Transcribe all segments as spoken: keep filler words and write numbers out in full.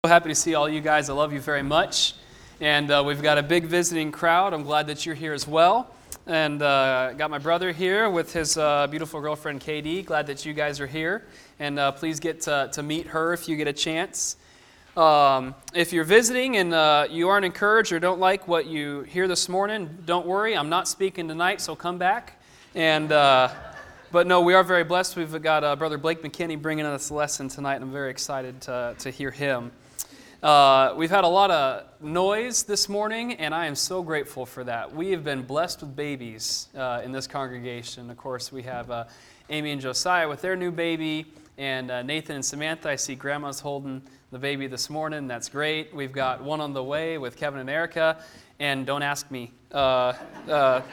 So happy to see all you guys. I love you very much. And uh, we've got a big visiting crowd. I'm glad that you're here as well. And uh, got my brother here with his uh, beautiful girlfriend, K D. Glad that you guys are here. And uh, please get to, to meet her if you get a chance. Um, if you're visiting and uh, you aren't encouraged or don't like what you hear this morning, don't worry. I'm not speaking tonight, so come back. And uh, But no, we are very blessed. We've got uh, Brother Blake McKinney bringing us a lesson tonight, and I'm very excited to, to hear him. Uh, we've had a lot of noise this morning, and I am so grateful for that. We have been blessed with babies uh, in this congregation. Of course, we have uh, Amy and Josiah with their new baby, and uh, Nathan and Samantha. I see Grandma's holding the baby this morning. That's great. We've got one on the way with Kevin and Erica, and don't ask me. Uh, uh,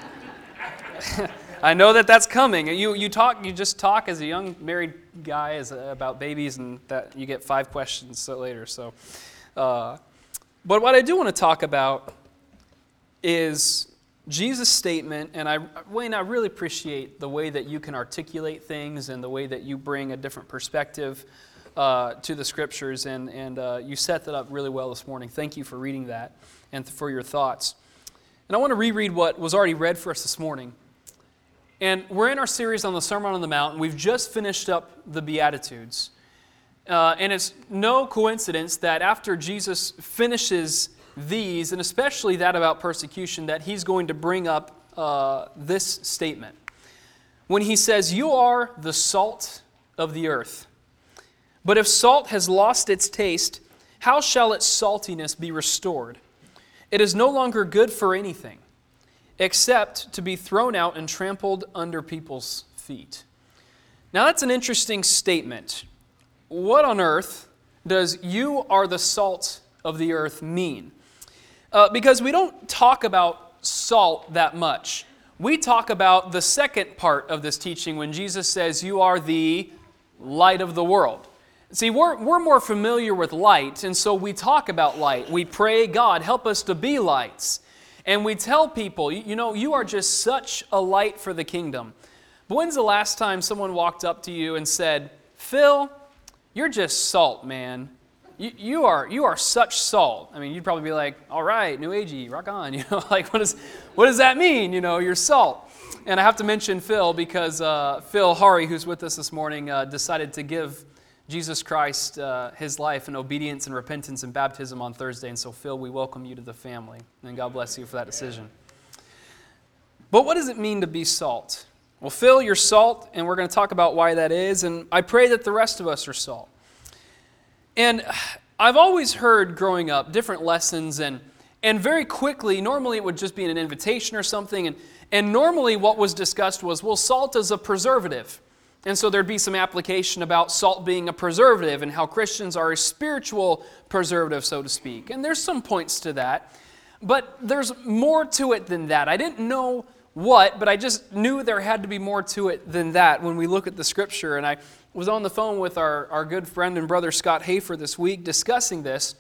I know that that's coming. You you talk. You just talk as a young married guy as a, about babies, and that you get five questions so later. So. Uh, but what I do want to talk about is Jesus' statement, and I, Wayne, I really appreciate the way that you can articulate things and the way that you bring a different perspective uh, to the Scriptures, and, and uh, you set that up really well this morning. Thank you for reading that and for your thoughts. And I want to reread what was already read for us this morning. And we're in our series on the Sermon on the Mount, and we've just finished up the Beatitudes. Uh, and it's no coincidence that after Jesus finishes these, and especially that about persecution, that he's going to bring up uh, this statement. When he says, "You are the salt of the earth. But if salt has lost its taste, how shall its saltiness be restored? It is no longer good for anything, except to be thrown out and trampled under people's feet." Now that's an interesting statement. What on earth does "you are the salt of the earth" mean? Uh, because we don't talk about salt that much. We talk about the second part of this teaching when Jesus says, "You are the light of the world." See, we're, we're more familiar with light, and so we talk about light. We pray, "God, help us to be lights." And we tell people, you know, you are just such a light for the kingdom. But when's the last time someone walked up to you and said, "Phil, you're just salt, man. You, you are you are such salt"? I mean, you'd probably be like, "All right, New Agey, rock on." You know, like what does what does that mean? You know, you're salt. And I have to mention Phil because uh, Phil Hari, who's with us this morning, uh, decided to give Jesus Christ uh, his life in obedience and repentance and baptism on Thursday. And so, Phil, we welcome you to the family, and God bless you for that decision. But what does it mean to be salt? Well, Phil, you're salt, and we're going to talk about why that is, and I pray that the rest of us are salt. And I've always heard growing up different lessons, and and very quickly, normally it would just be an invitation or something, and, and normally what was discussed was, well, salt is a preservative. And so there'd be some application about salt being a preservative and how Christians are a spiritual preservative, so to speak. And there's some points to that, but there's more to it than that. I didn't know what, but I just knew there had to be more to it than that when we look at the Scripture. And I was on the phone with our, our good friend and brother Scott Hafer this week discussing this.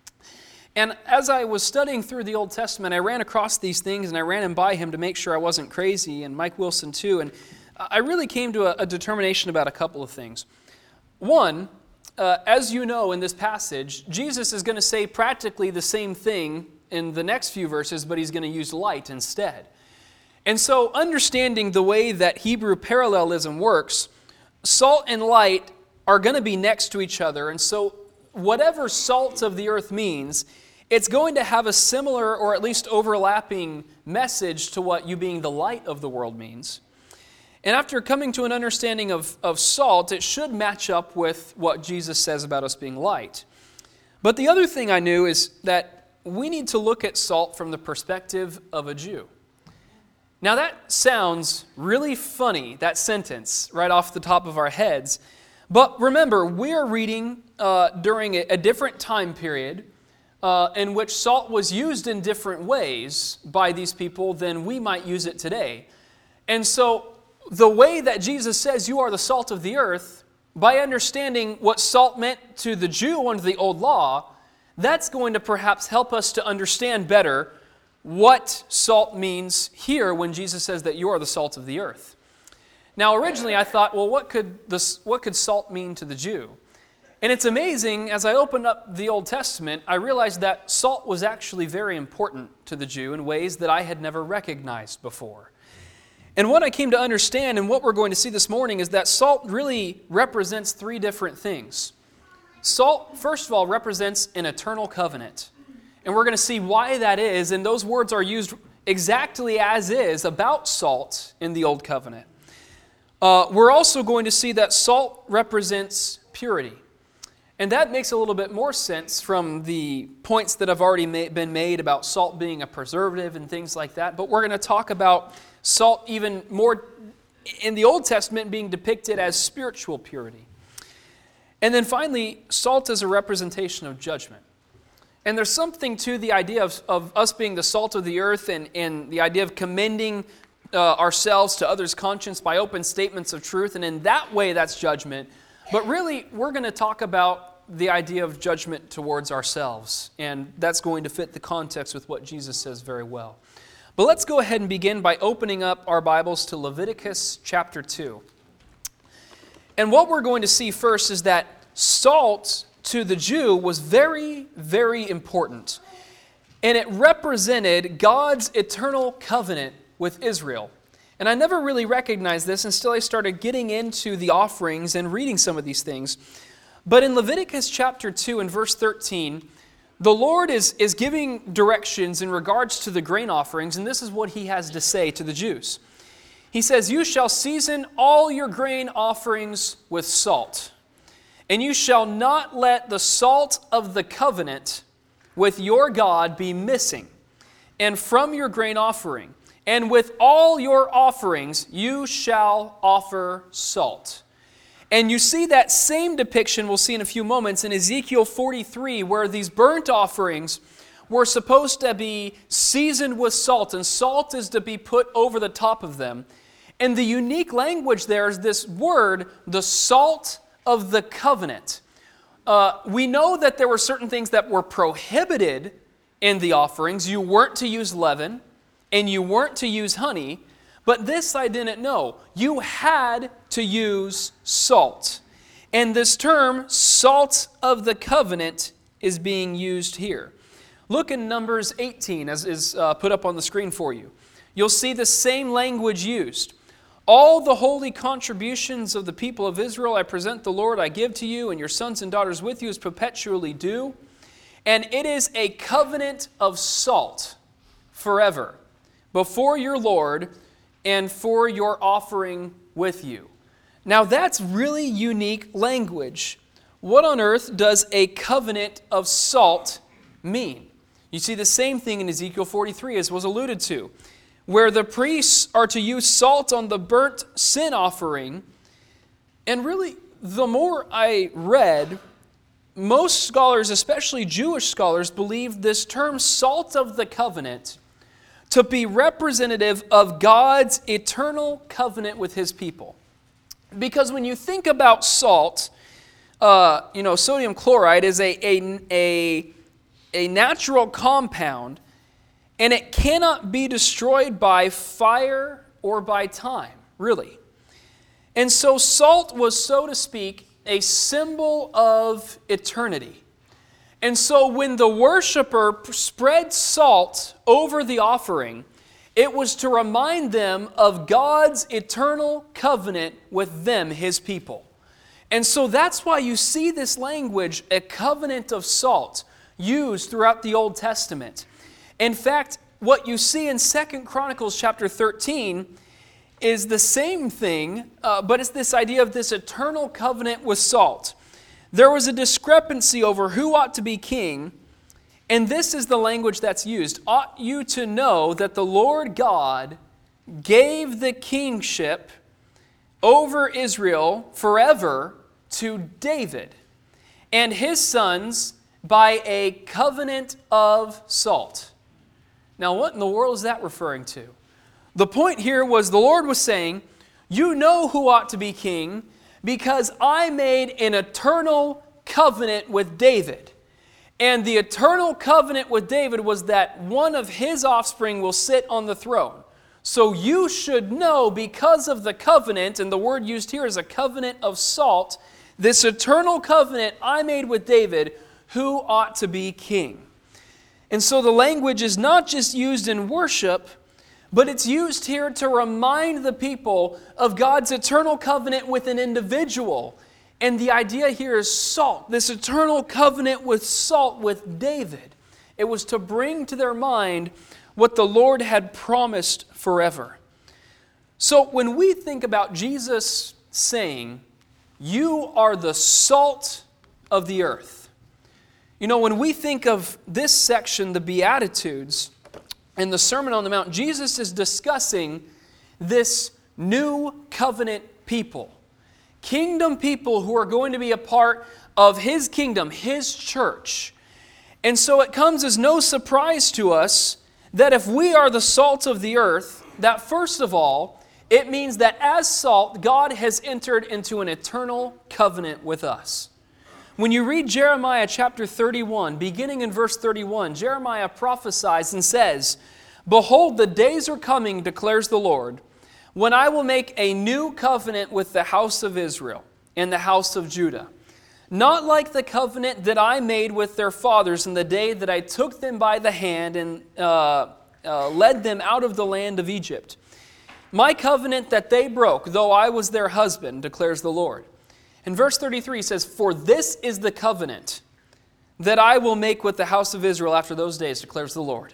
And as I was studying through the Old Testament, I ran across these things, and I ran them by him to make sure I wasn't crazy, and Mike Wilson too. And I really came to a, a determination about a couple of things. One, uh, as you know in this passage, Jesus is going to say practically the same thing in the next few verses, but he's going to use light instead. And so understanding the way that Hebrew parallelism works, salt and light are going to be next to each other. And so whatever salt of the earth means, it's going to have a similar or at least overlapping message to what you being the light of the world means. And after coming to an understanding of, of salt, it should match up with what Jesus says about us being light. But the other thing I knew is that we need to look at salt from the perspective of a Jew. Now that sounds really funny, that sentence, right off the top of our heads. But remember, we're reading uh, during a, a different time period uh, in which salt was used in different ways by these people than we might use it today. And so the way that Jesus says you are the salt of the earth, by understanding what salt meant to the Jew under the old law, that's going to perhaps help us to understand better what salt means here when Jesus says that you are the salt of the earth. Now, originally I thought, well, what could this, what could salt mean to the Jew? And it's amazing, as I opened up the Old Testament, I realized that salt was actually very important to the Jew in ways that I had never recognized before. And what I came to understand, and what we're going to see this morning, is that salt really represents three different things. Salt, first of all, represents an eternal covenant. And we're going to see why that is, and those words are used exactly as is about salt in the Old Covenant. Uh, we're also going to see that salt represents purity. And that makes a little bit more sense from the points that have already ma- been made about salt being a preservative and things like that. But we're going to talk about salt even more in the Old Testament being depicted as spiritual purity. And then finally, salt is a representation of judgment. And there's something to the idea of, of us being the salt of the earth and, and the idea of commending uh, ourselves to others' conscience by open statements of truth. And in that way, that's judgment. But really, we're going to talk about the idea of judgment towards ourselves. And that's going to fit the context with what Jesus says very well. But let's go ahead and begin by opening up our Bibles to Leviticus chapter two. And what we're going to see first is that salt to the Jew was very, very important. And it represented God's eternal covenant with Israel. And I never really recognized this until I started getting into the offerings and reading some of these things. But in Leviticus chapter two and verse thirteen, the Lord is, is giving directions in regards to the grain offerings, and this is what He has to say to the Jews. He says, "You shall season all your grain offerings with salt, and you shall not let the salt of the covenant with your God be missing, and from your grain offering, and with all your offerings you shall offer salt." And you see that same depiction we'll see in a few moments in Ezekiel forty-three, where these burnt offerings were supposed to be seasoned with salt, and salt is to be put over the top of them. And the unique language there is this word, the salt of the covenant. Uh, we know that there were certain things that were prohibited in the offerings. You weren't to use leaven, and you weren't to use honey. But this I didn't know. You had to use salt. And this term, salt of the covenant, is being used here. Look in Numbers eighteen, as is uh, put up on the screen for you. You'll see the same language used. "All the holy contributions of the people of Israel I present the Lord I give to you, and your sons and daughters with you as perpetually due. And it is a covenant of salt forever before your Lord, and for your offering with you." Now that's really unique language. What on earth does a covenant of salt mean? You see the same thing in Ezekiel forty-three, as was alluded to, where the priests are to use salt on the burnt sin offering. And really, the more I read, most scholars, especially Jewish scholars, believe this term salt of the covenant to be representative of God's eternal covenant with His people. Because when you think about salt, uh, you know, sodium chloride is a, a, a, a natural compound, and it cannot be destroyed by fire or by time, really. And so salt was, so to speak, a symbol of eternity. And so when the worshiper spread salt over the offering, it was to remind them of God's eternal covenant with them, His people. And so that's why you see this language, a covenant of salt, used throughout the Old Testament. In fact, what you see in Second Chronicles chapter thirteen is the same thing, uh, but it's this idea of this eternal covenant with salt. There was a discrepancy over who ought to be king, and this is the language that's used. "Ought you to know that the Lord God gave the kingship over Israel forever to David and his sons by a covenant of salt." Now, what in the world is that referring to? The point here was the Lord was saying, you know who ought to be king, because I made an eternal covenant with David. And the eternal covenant with David was that one of his offspring will sit on the throne. So you should know, because of the covenant, and the word used here is a covenant of salt, This eternal covenant I made with David, who ought to be king. And so the language is not just used in worship, but it's used here to remind the people of God's eternal covenant with an individual. And the idea here is salt, this eternal covenant with salt with David. It was to bring to their mind what the Lord had promised forever. So when we think about Jesus saying, "You are the salt of the earth," you know, when we think of this section, the Beatitudes, and the Sermon on the Mount, Jesus is discussing this new covenant people. Kingdom people who are going to be a part of His kingdom, His church. And so it comes as no surprise to us that if we are the salt of the earth, that first of all, it means that as salt, God has entered into an eternal covenant with us. When you read Jeremiah chapter thirty-one, beginning in verse thirty-one, Jeremiah prophesies and says, "Behold, the days are coming, declares the Lord, when I will make a new covenant with the house of Israel and the house of Judah, not like the covenant that I made with their fathers in the day that I took them by the hand and uh, uh, led them out of the land of Egypt. My covenant that they broke, though I was their husband, declares the Lord." In verse thirty-three says, "For this is the covenant that I will make with the house of Israel after those days, declares the Lord.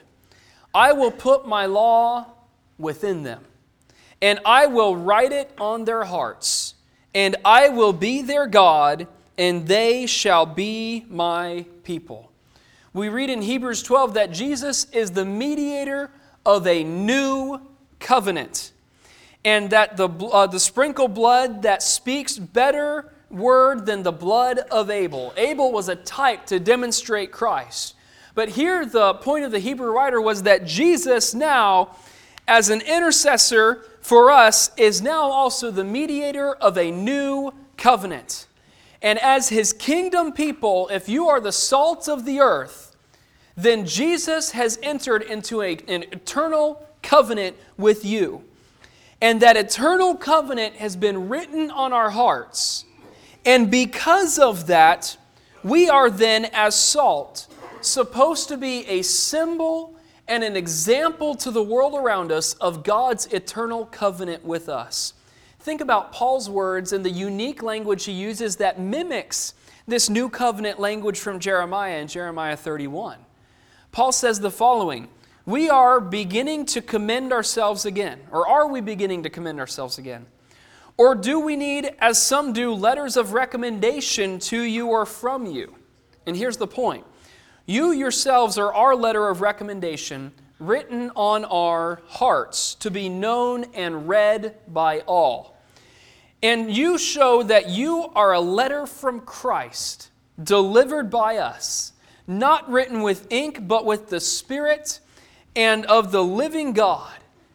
I will put my law within them, and I will write it on their hearts, and I will be their God, and they shall be my people." We read in Hebrews twelve that Jesus is the mediator of a new covenant, and that the, uh, the sprinkled blood that speaks better word than the blood of Abel. Abel was a type to demonstrate Christ. But here the point of the Hebrew writer was that Jesus now, as an intercessor for us, is now also the mediator of a new covenant. And as His kingdom people, if you are the salt of the earth, then Jesus has entered into a, an eternal covenant with you. And that eternal covenant has been written on our hearts. And because of that, we are then, as salt, supposed to be a symbol and an example to the world around us of God's eternal covenant with us. Think about Paul's words and the unique language he uses that mimics this new covenant language from Jeremiah in Jeremiah thirty-one. Paul says the following, "We are beginning to commend ourselves again," or are we beginning to commend ourselves again? "Or do we need, as some do, letters of recommendation to you or from you?" And here's the point. "You yourselves are our letter of recommendation, written on our hearts, to be known and read by all. And you show that you are a letter from Christ, delivered by us, not written with ink, but with the Spirit and of the living God,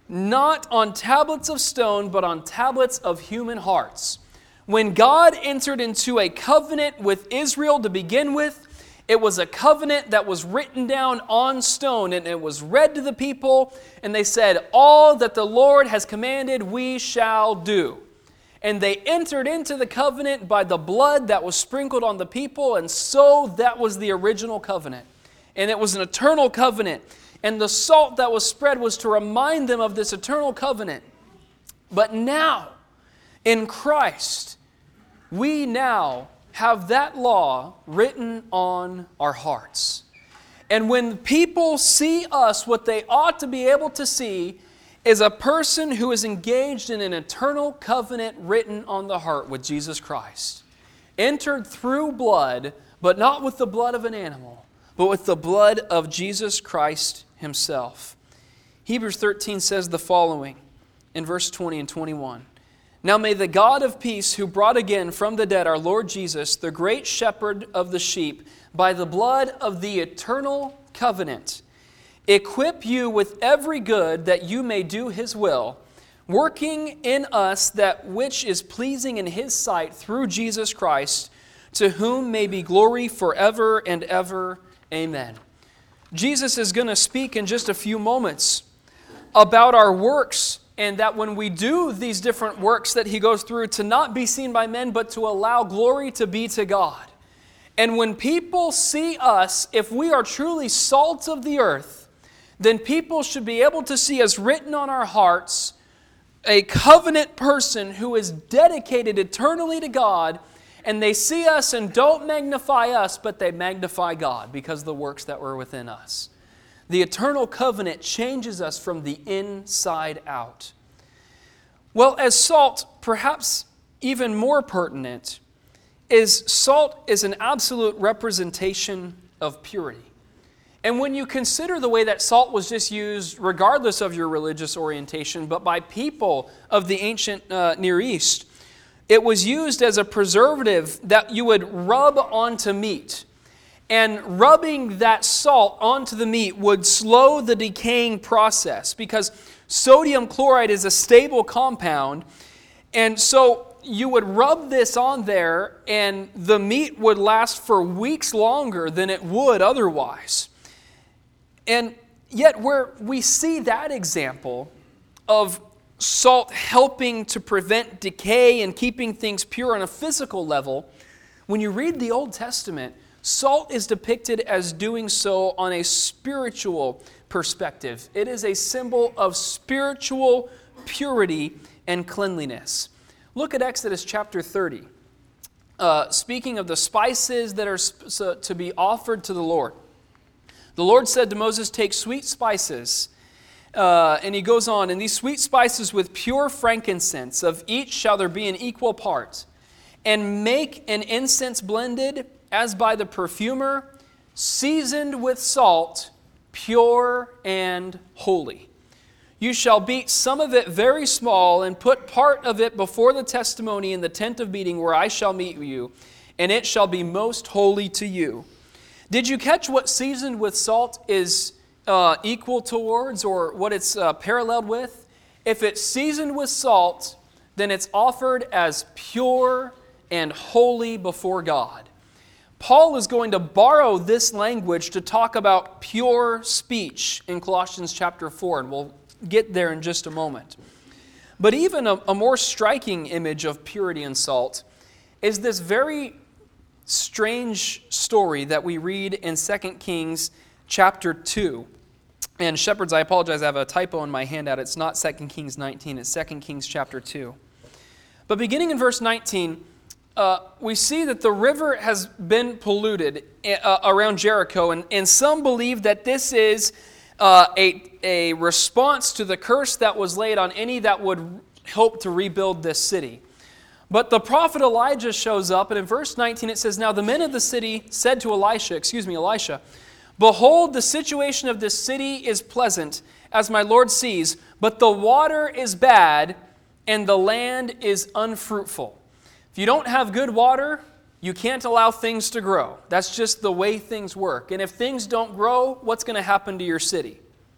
not on tablets of stone, but on tablets of human hearts." When God entered into a covenant with Israel to begin with, it was a covenant that was written down on stone, and it was read to the people, and they said, "All that the Lord has commanded we shall do." And they entered into the covenant by the blood that was sprinkled on the people, and so that was the original covenant. And it was an eternal covenant. And the salt that was spread was to remind them of this eternal covenant. But now, in Christ, we now have that law written on our hearts. And when people see us, what they ought to be able to see is a person who is engaged in an eternal covenant written on the heart with Jesus Christ. Entered through blood, but not with the blood of an animal, but with the blood of Jesus Christ Himself. Hebrews thirteen says the following in verse twenty and twenty-one. "Now may the God of peace, who brought again from the dead our Lord Jesus, the great shepherd of the sheep, by the blood of the eternal covenant, equip you with every good that you may do His will, working in us that which is pleasing in His sight through Jesus Christ, to whom may be glory forever and ever. Amen." Jesus is going to speak in just a few moments about our works and that when we do these different works that he goes through, to not be seen by men, but to allow glory to be to God. And when people see us, if we are truly salt of the earth, then people should be able to see as written on our hearts a covenant person who is dedicated eternally to God, and they see us and don't magnify us, but they magnify God because of the works that were within us. The eternal covenant changes us from the inside out. Well, as salt, perhaps even more pertinent, is salt is an absolute representation of purity. And when you consider the way that salt was just used, regardless of your religious orientation, but by people of the ancient uh, Near East, it was used as a preservative that you would rub onto meat. And rubbing that salt onto the meat would slow the decaying process because sodium chloride is a stable compound. And so you would rub this on there and the meat would last for weeks longer than it would otherwise. And yet where we see that example of salt helping to prevent decay and keeping things pure on a physical level, when you read the Old Testament, salt is depicted as doing so on a spiritual perspective. It is a symbol of spiritual purity and cleanliness. Look at Exodus chapter thirty. Uh, speaking of the spices that are sp- to be offered to the Lord. The Lord said to Moses, take sweet spices, uh, and he goes on, and these sweet spices with pure frankincense, of each shall there be an equal part, and make an incense blended as by the perfumer, seasoned with salt, pure and holy. You shall beat some of it very small, and put part of it before the testimony in the tent of meeting where I shall meet you, and it shall be most holy to you. Did you catch what seasoned with salt is uh, equal towards, or what it's uh, paralleled with? If it's seasoned with salt, then it's offered as pure and holy before God. Paul is going to borrow this language to talk about pure speech in Colossians chapter four, and we'll get there in just a moment. But even a, a more striking image of purity and salt is this very strange story that we read in Second Kings chapter two. And shepherds, I apologize, I have a typo in my handout. It's not Second Kings nineteen, it's Second Kings chapter two. But beginning in verse nineteen, uh, we see that the river has been polluted uh, around Jericho, and, and some believe that this is uh, a, a response to the curse that was laid on any that would hope to rebuild this city. But the prophet Elijah shows up, and in verse nineteen it says, now the men of the city said to Elisha, excuse me, Elisha, behold, the situation of this city is pleasant, as my Lord sees, but the water is bad, and the land is unfruitful. If you don't have good water, you can't allow things to grow. That's just the way things work. And if things don't grow, what's going to happen to your city?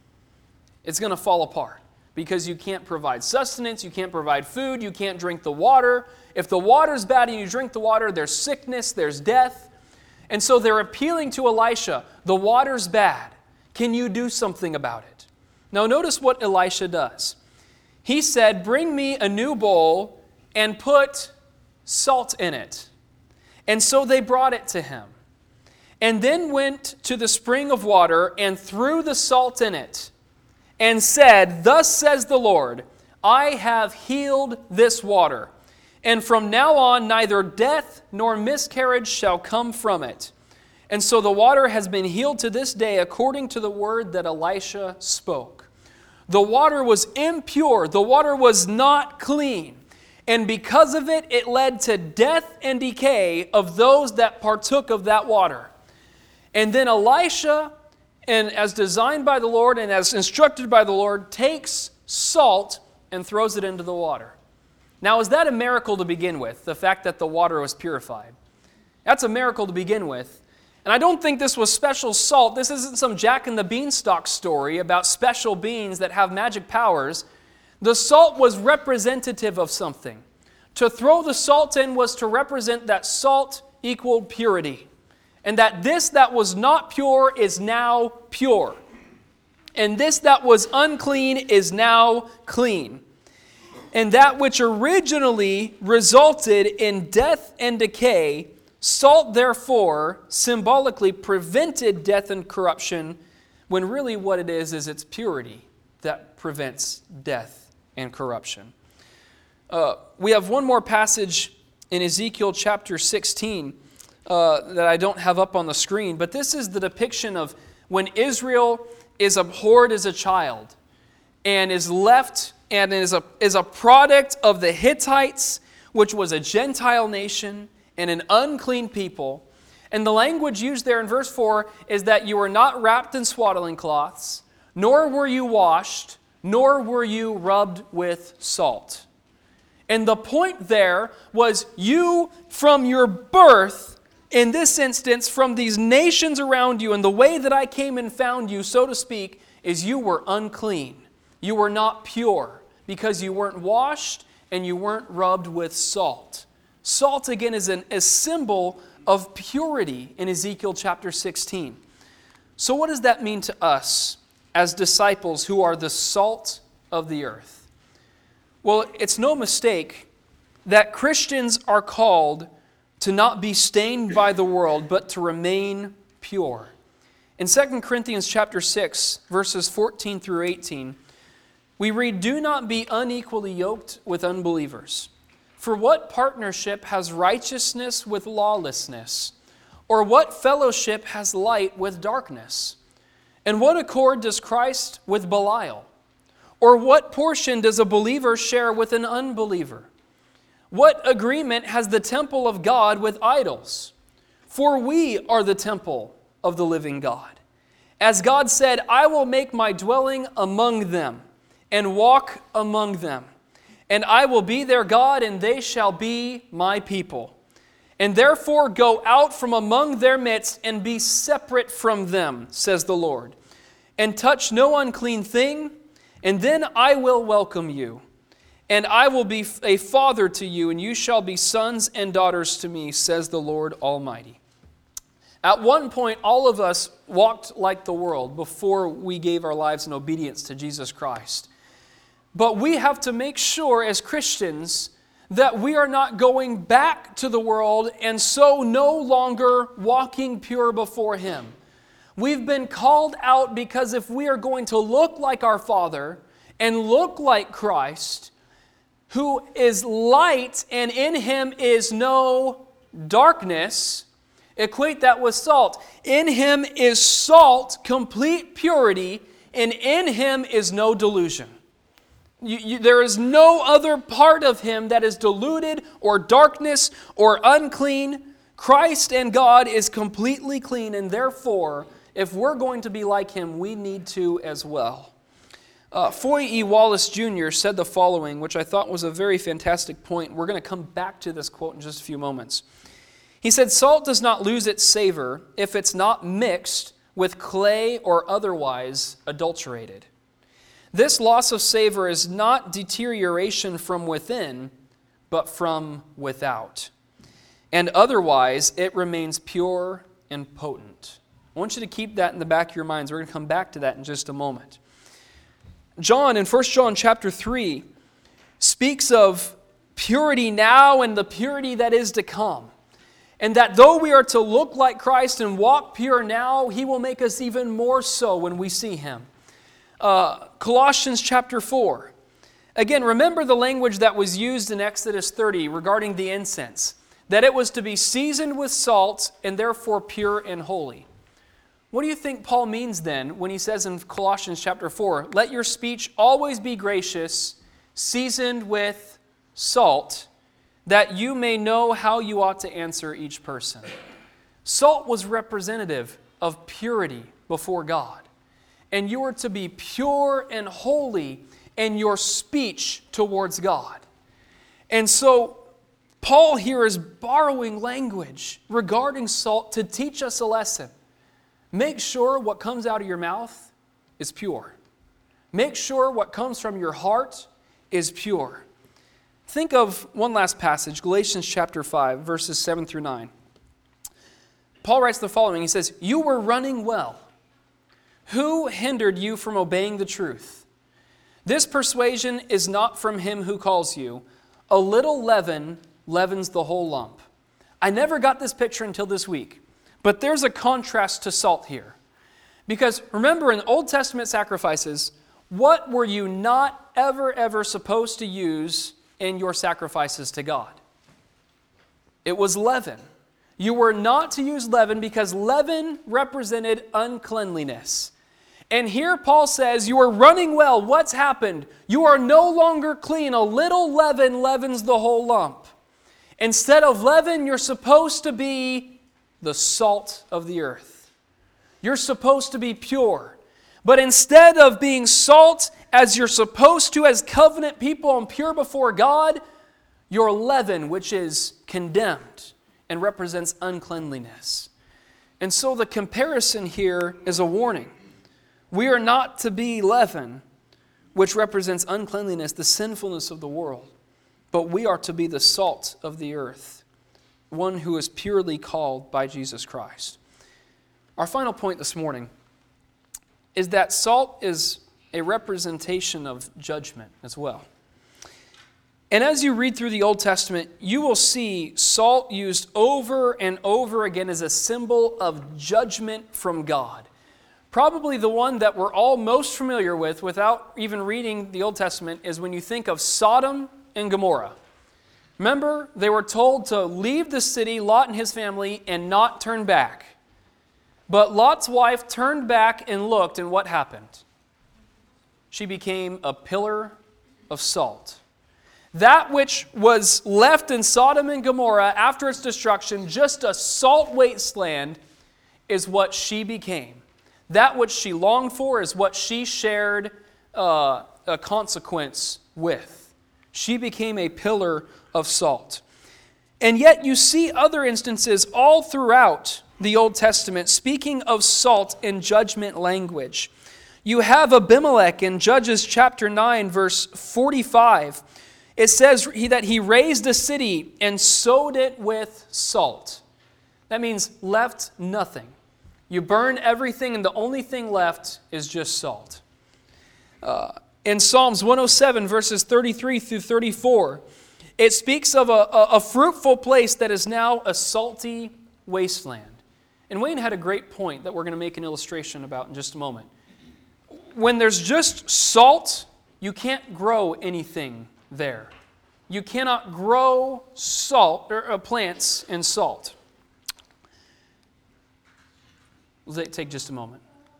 It's going to fall apart. Because you can't provide sustenance, you can't provide food, you can't drink the water. If the water's bad and you drink the water, there's sickness, there's death. And so they're appealing to Elisha, the water's bad. Can you do something about it? Now notice what Elisha does. He said, bring me a new bowl and put salt in it. And so they brought it to him. And then went to the spring of water and threw the salt in it. And said, thus says the Lord, I have healed this water, and from now on neither death nor miscarriage shall come from it. And so the water has been healed to this day according to the word that Elisha spoke. The water was impure, the water was not clean, and because of it, it led to death and decay of those that partook of that water. And then Elisha, and as designed by the Lord and as instructed by the Lord, takes salt and throws it into the water. Now, is that a miracle to begin with, the fact that the water was purified? That's a miracle to begin with. And I don't think this was special salt. This isn't some Jack and the Beanstalk story about special beans that have magic powers. The salt was representative of something. To throw the salt in was to represent that salt equaled purity. And that this that was not pure is now pure. And this that was unclean is now clean. And that which originally resulted in death and decay, salt therefore symbolically prevented death and corruption, when really what it is is its purity that prevents death and corruption. Uh, we have one more passage in Ezekiel chapter sixteen uh, that I don't have up on the screen, but this is the depiction of when Israel is abhorred as a child and is left and is a, is a product of the Hittites, which was a Gentile nation and an unclean people. And the language used there in verse four is that you were not wrapped in swaddling cloths, nor were you washed, nor were you rubbed with salt. And the point there was you from your birth, in this instance, from these nations around you, and the way that I came and found you, so to speak, is you were unclean. You were not pure because you weren't washed and you weren't rubbed with salt. Salt, again, is an, a symbol of purity in Ezekiel chapter sixteen. So what does that mean to us as disciples who are the salt of the earth? Well, it's no mistake that Christians are called to not be stained by the world, but to remain pure. In Second Corinthians chapter six, verses fourteen through eighteen, we read, "Do not be unequally yoked with unbelievers. For what partnership has righteousness with lawlessness? Or what fellowship has light with darkness? And what accord does Christ with Belial? Or what portion does a believer share with an unbeliever? What agreement has the temple of God with idols? For we are the temple of the living God. As God said, I will make my dwelling among them and walk among them. And I will be their God, and they shall be my people. And therefore go out from among their midst and be separate from them, says the Lord. And touch no unclean thing, and then I will welcome you. And I will be a father to you, and you shall be sons and daughters to me, says the Lord Almighty." At one point, all of us walked like the world before we gave our lives in obedience to Jesus Christ. But we have to make sure as Christians that we are not going back to the world and so no longer walking pure before Him. We've been called out because if we are going to look like our Father and look like Christ, who is light and in Him is no darkness, equate that with salt. In Him is salt, complete purity, and in Him is no delusion. You, you, there is no other part of Him that is diluted or darkness or unclean. Christ and God is completely clean, and therefore, if we're going to be like Him, we need to as well. Uh, Foy E. Wallace Junior said the following, which I thought was a very fantastic point. We're going to come back to this quote in just a few moments. He said, "Salt does not lose its savor if it's not mixed with clay or otherwise adulterated. This loss of savor is not deterioration from within, but from without. And otherwise, it remains pure and potent." I want you to keep that in the back of your minds. We're going to come back to that in just a moment. John, in First John chapter three, speaks of purity now and the purity that is to come. And that though we are to look like Christ and walk pure now, He will make us even more so when we see Him. Uh, Colossians chapter four. Again, remember the language that was used in Exodus thirty regarding the incense. That it was to be seasoned with salt and therefore pure and holy. What do you think Paul means then when he says in Colossians chapter four, "Let your speech always be gracious, seasoned with salt, that you may know how you ought to answer each person"? Salt was representative of purity before God. And you are to be pure and holy in your speech towards God. And so Paul here is borrowing language regarding salt to teach us a lesson. Make sure what comes out of your mouth is pure. Make sure what comes from your heart is pure. Think of one last passage, Galatians chapter five, verses seven through nine. Paul writes the following. He says, "You were running well. Who hindered you from obeying the truth? This persuasion is not from him who calls you. A little leaven leavens the whole lump. I never got this picture until this week, but there's a contrast to salt here. Because remember, in Old Testament sacrifices, what were you not ever, ever supposed to use in your sacrifices to God? It was leaven. You were not to use leaven because leaven represented uncleanliness. And here Paul says, you are running well. What's happened? You are no longer clean. A little leaven leavens the whole lump. Instead of leaven, you're supposed to be the salt of the earth. You're supposed to be pure. But instead of being salt as you're supposed to as covenant people and pure before God, you're leaven, which is condemned and represents uncleanliness. And so the comparison here is a warning. We are not to be leaven, which represents uncleanliness, the sinfulness of the world, but we are to be the salt of the earth, one who is purely called by Jesus Christ. Our final point this morning is that salt is a representation of judgment as well. And as you read through the Old Testament, you will see salt used over and over again as a symbol of judgment from God. Probably the one that we're all most familiar with without even reading the Old Testament is when you think of Sodom and Gomorrah. Remember, they were told to leave the city, Lot and his family, and not turn back. But Lot's wife turned back and looked, and what happened? She became a pillar of salt. That which was left in Sodom and Gomorrah after its destruction, just a salt wasteland, is what she became. That which she longed for is what she shared uh, a consequence with. She became a pillar of salt. And yet you see other instances all throughout the Old Testament speaking of salt in judgment language. You have Abimelech in Judges chapter nine, verse forty-five. It says that he raised a city and sowed it with salt. That means left nothing. You burn everything, and the only thing left is just salt. Uh, in Psalms one oh seven, verses thirty-three through thirty-four, it speaks of a, a, a fruitful place that is now a salty wasteland. And Wayne had a great point that we're going to make an illustration about in just a moment. When there's just salt, you can't grow anything there. You cannot grow salt or uh, plants in salt. Let's take just a moment.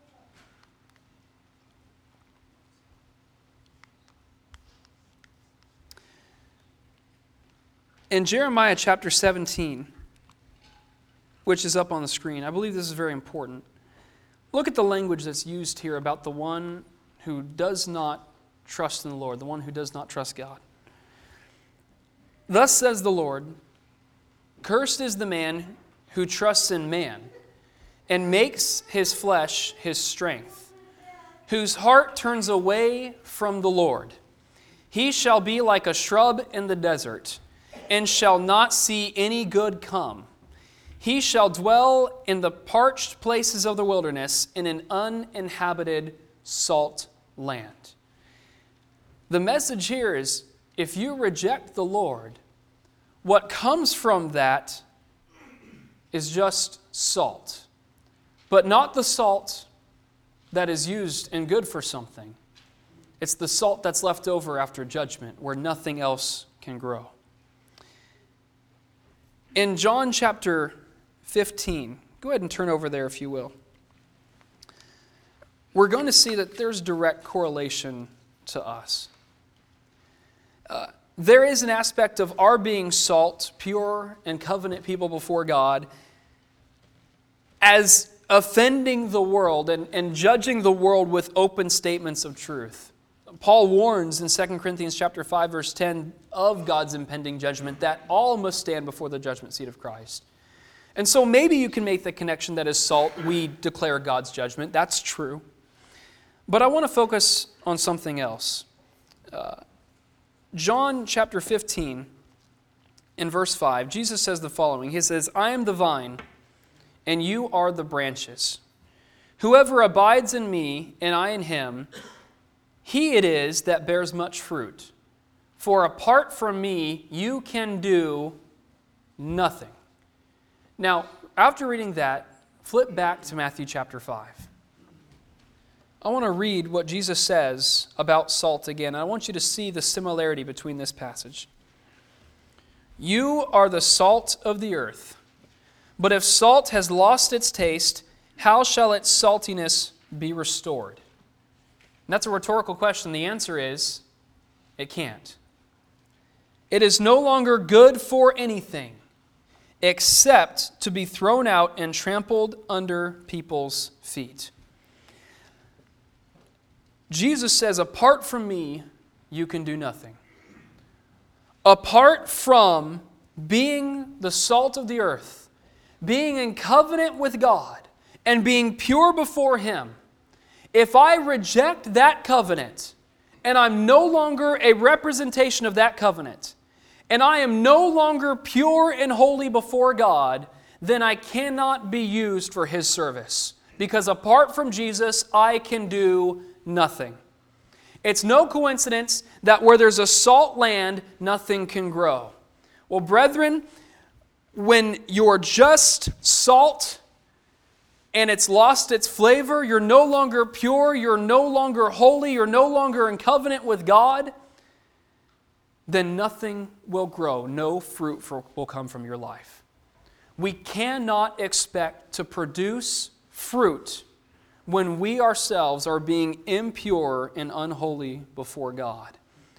In Jeremiah chapter seventeen, which is up on the screen, I believe this is very important. Look at the language that's used here about the one who does not trust in the Lord, the one who does not trust God. Thus says the Lord, cursed is the man who trusts in man and makes his flesh his strength, whose heart turns away from the Lord. He shall be like a shrub in the desert, and shall not see any good come. He shall dwell in the parched places of the wilderness, in an uninhabited salt land. The message here is, if you reject the Lord, what comes from that is just salt. But not the salt that is used and good for something. It's the salt that's left over after judgment, where nothing else can grow. In John chapter fifteen, go ahead and turn over there if you will. We're going to see that there's direct correlation to us. Uh, there is an aspect of our being salt, pure, and covenant people before God as offending the world and, and judging the world with open statements of truth. Paul warns in Second Corinthians chapter five, verse ten of God's impending judgment that all must stand before the judgment seat of Christ. And so maybe you can make the connection that as salt we declare God's judgment. That's true. But I want to focus on something else. Uh, John chapter fifteen, in verse five, Jesus says the following. He says, I am the vine, and you are the branches. Whoever abides in me, and I in him, he it is that bears much fruit. For apart from me, you can do nothing. Now, after reading that, flip back to Matthew chapter five. I want to read what Jesus says about salt again. I want you to see the similarity between this passage. You are the salt of the earth. But if salt has lost its taste, how shall its saltiness be restored? And that's a rhetorical question. The answer is, it can't. It is no longer good for anything except to be thrown out and trampled under people's feet. Jesus says, apart from me, you can do nothing. Apart from being the salt of the earth, being in covenant with God, and being pure before Him, if I reject that covenant, and I'm no longer a representation of that covenant, and I am no longer pure and holy before God, then I cannot be used for His service. Because apart from Jesus, I can do nothing. It's no coincidence that where there's a salt land, nothing can grow. Well, brethren, when you're just salt and it's lost its flavor, you're no longer pure, you're no longer holy, you're no longer in covenant with God, then nothing will grow. No fruit for, will come from your life. We cannot expect to produce fruit when we ourselves are being impure and unholy before God.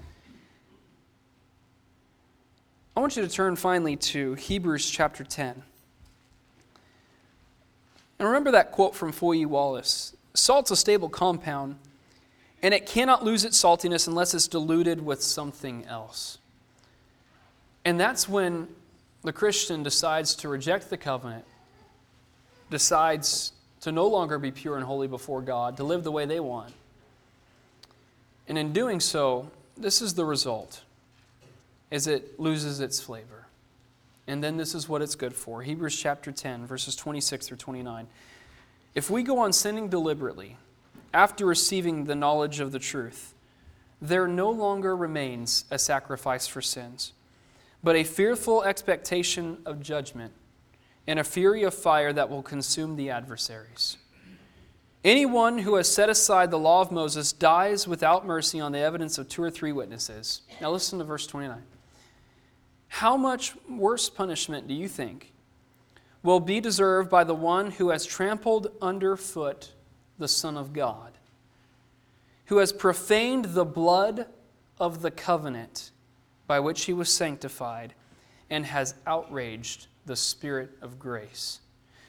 I want you to turn finally to Hebrews chapter ten. And remember that quote from Foye Wallace. Salt's a stable compound, and it cannot lose its saltiness unless it's diluted with something else. And that's when the Christian decides to reject the covenant, decides to no longer be pure and holy before God, to live the way they want. And in doing so, this is the result, is it loses its flavor. And then this is what it's good for. Hebrews chapter ten, verses twenty-six through twenty-nine. If we go on sinning deliberately, after receiving the knowledge of the truth, there no longer remains a sacrifice for sins, but a fearful expectation of judgment and a fury of fire that will consume the adversaries. Anyone who has set aside the law of Moses dies without mercy on the evidence of two or three witnesses. Now listen to verse twenty-nine. How much worse punishment do you think will be deserved by the one who has trampled underfoot the Son of God, who has profaned the blood of the covenant by which he was sanctified, and has outraged the Spirit of grace?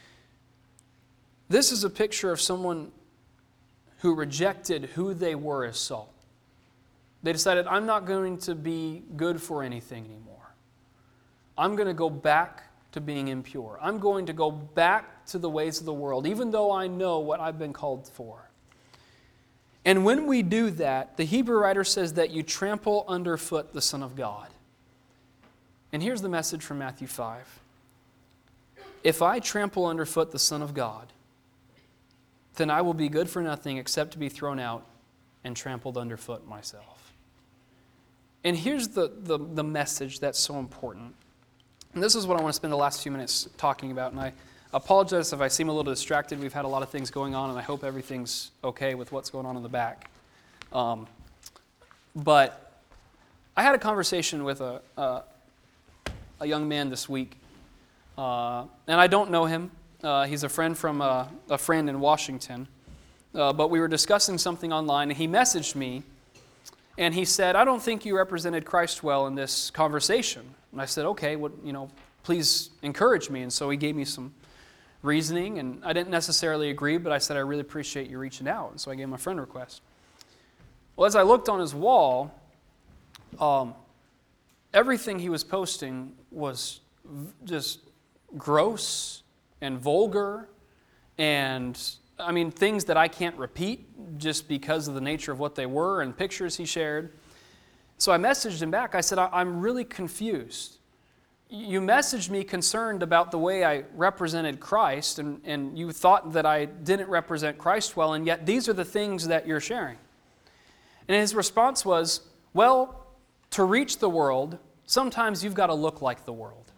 This is a picture of someone who rejected who they were as salt. They decided, I'm not going to be good for anything anymore. I'm going to go back to being impure. I'm going to go back to the ways of the world, even though I know what I've been called for. And when we do that, the Hebrew writer says that you trample underfoot the Son of God. And here's the message from Matthew five. If I trample underfoot the Son of God, then I will be good for nothing except to be thrown out and trampled underfoot myself. And here's the, the, the message that's so important. And this is what I want to spend the last few minutes talking about. And I apologize if I seem a little distracted. We've had a lot of things going on, and I hope everything's okay with what's going on in the back. Um, but I had a conversation with a, a, a young man this week, uh, and I don't know him. Uh, he's a friend from uh, a friend in Washington. Uh, but we were discussing something online, and he messaged me, and he said, I don't think you represented Christ well in this conversation. And I said, okay, well, you know, please encourage me. And so he gave me some reasoning, and I didn't necessarily agree, but I said, I really appreciate you reaching out. And so I gave him a friend request. Well, as I looked on his wall, um, everything he was posting was just gross and vulgar, and I mean, things that I can't repeat just because of the nature of what they were and pictures he shared. So I messaged him back. I said, I'm really confused. You messaged me concerned about the way I represented Christ, and, and you thought that I didn't represent Christ well, and yet these are the things that you're sharing. And his response was, well, to reach the world, sometimes you've got to look like the world.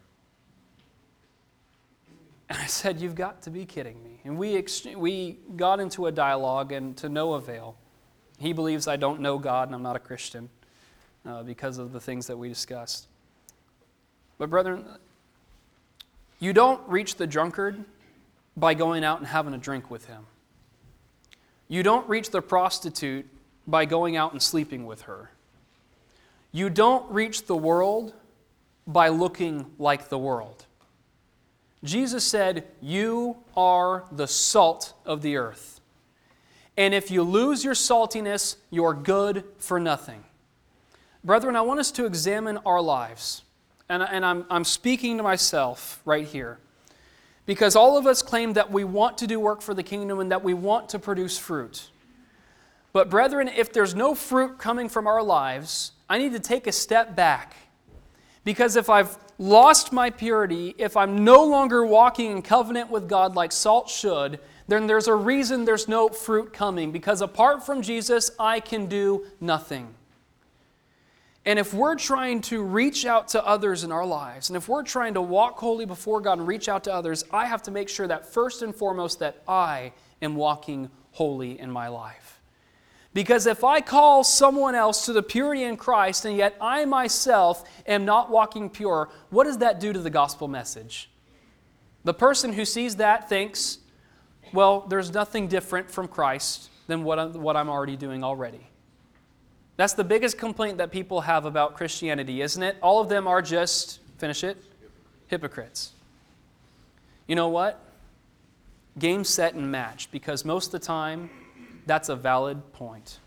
And I said, you've got to be kidding me. And we ex- we got into a dialogue, and to no avail. He believes I don't know God and I'm not a Christian uh, because of the things that we discussed. But brethren, you don't reach the drunkard by going out and having a drink with him. You don't reach the prostitute by going out and sleeping with her. You don't reach the world by looking like the world. Jesus said, you are the salt of the earth. And if you lose your saltiness, you're good for nothing. Brethren, I want us to examine our lives. And, and I'm, I'm speaking to myself right here. Because all of us claim that we want to do work for the kingdom and that we want to produce fruit. But brethren, if there's no fruit coming from our lives, I need to take a step back. Because if I've lost my purity, if I'm no longer walking in covenant with God like salt should, then there's a reason there's no fruit coming. Because apart from Jesus, I can do nothing. And if we're trying to reach out to others in our lives, and if we're trying to walk holy before God and reach out to others, I have to make sure that first and foremost that I am walking holy in my life. Because if I call someone else to the purity in Christ, and yet I myself am not walking pure, what does that do to the gospel message? The person who sees that thinks, well, there's nothing different from Christ than what I'm, what I'm already doing already. That's the biggest complaint that people have about Christianity, isn't it? All of them are just, finish it, hypocrites. You know what? Game, set, and match, because most of the time, that's a valid point.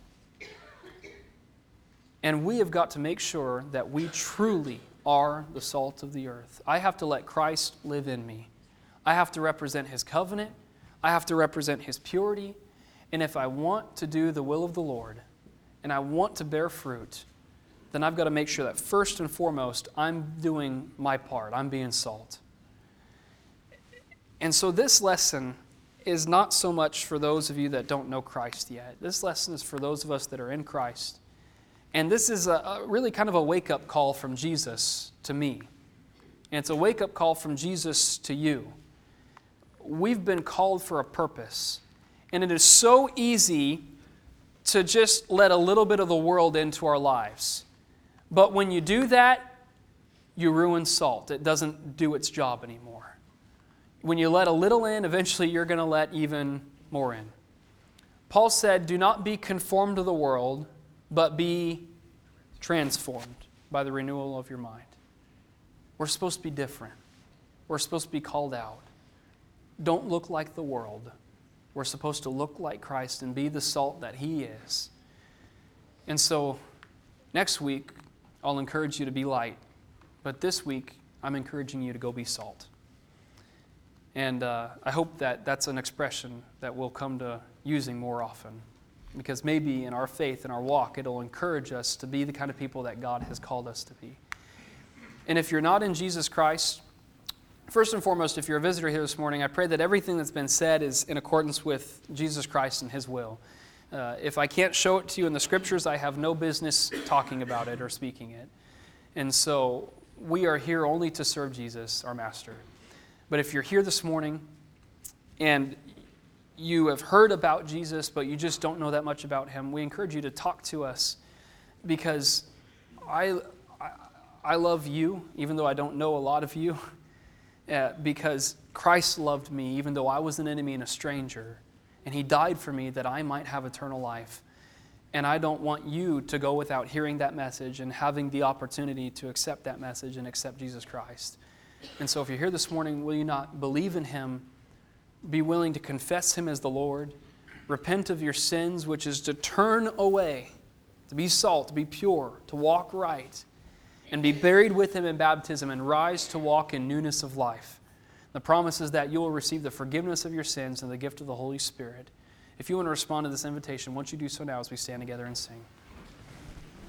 And we have got to make sure that we truly are the salt of the earth. I have to let Christ live in me. I have to represent His covenant. I have to represent His purity. And if I want to do the will of the Lord, and I want to bear fruit, then I've got to make sure that first and foremost, I'm doing my part. I'm being salt. And so this lesson is not so much for those of you that don't know Christ yet. This lesson is for those of us that are in Christ. And this is a, a really kind of a wake-up call from Jesus to me. And it's a wake-up call from Jesus to you. We've been called for a purpose. And it is so easy to just let a little bit of the world into our lives. But when you do that, you ruin salt. It doesn't do its job anymore. When you let a little in, eventually you're going to let even more in. Paul said, do not be conformed to the world, but be transformed by the renewal of your mind. We're supposed to be different. We're supposed to be called out. Don't look like the world. We're supposed to look like Christ and be the salt that He is. And so, next week, I'll encourage you to be light. But this week, I'm encouraging you to go be salt. And uh, I hope that that's an expression that we'll come to using more often. Because maybe in our faith and our walk, it'll encourage us to be the kind of people that God has called us to be. And if you're not in Jesus Christ, first and foremost, if you're a visitor here this morning, I pray that everything that's been said is in accordance with Jesus Christ and His will. Uh, if I can't show it to you in the Scriptures, I have no business talking about it or speaking it. And so we are here only to serve Jesus, our Master. But if you're here this morning and you have heard about Jesus, but you just don't know that much about Him, we encourage you to talk to us, because I, I, I love you, even though I don't know a lot of you. Uh, because Christ loved me even though I was an enemy and a stranger. And He died for me that I might have eternal life. And I don't want you to go without hearing that message and having the opportunity to accept that message and accept Jesus Christ. And so if you're here this morning, will you not believe in Him, be willing to confess Him as the Lord, repent of your sins, which is to turn away, to be salt, to be pure, to walk right, and be buried with Him in baptism and rise to walk in newness of life. The promise is that you will receive the forgiveness of your sins and the gift of the Holy Spirit. If you want to respond to this invitation, won't you do so now as we stand together and sing?